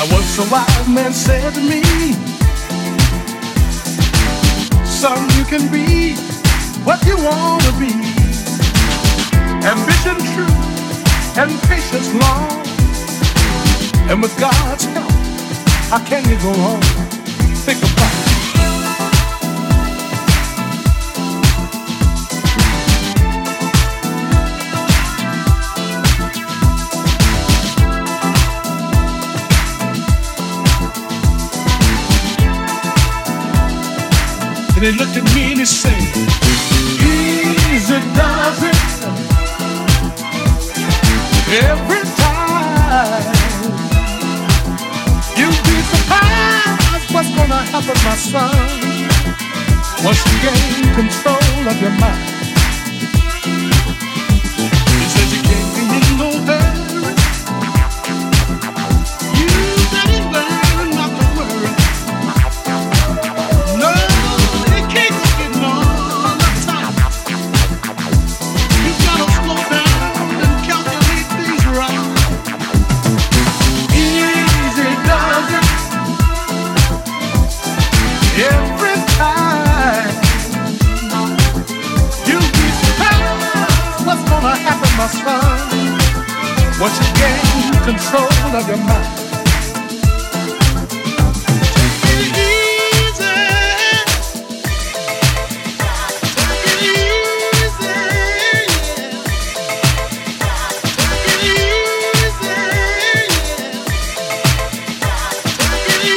Once a wise man said to me, son, you can be what you want to be. Ambition true and patience long. And with God's help, how can you go wrong? Think about it. And he looked at me and he said, easy does it every time. You'd be surprised what's gonna happen, my son, once you gain control of your mind. He says you can't be in no hurry. You better learn not to worry. No, it can't go getting all the time. You gotta slow down and calculate things right. Easy does it every time. You'll be surprised what's gonna happen, my son, once you gain control of your mind. Take it easy. Take it easy. Take it easy. Take it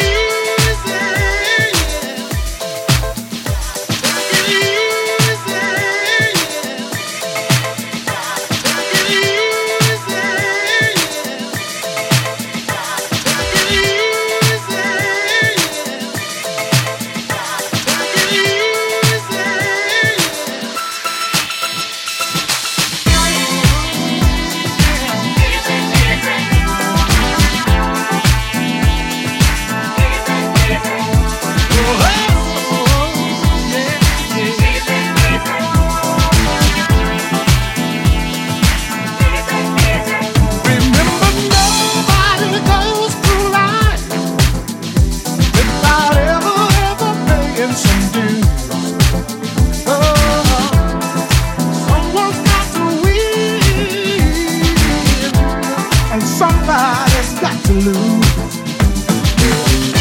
somebody's got to lose.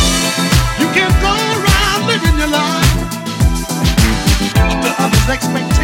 You can't go around living your life up to others' expectations.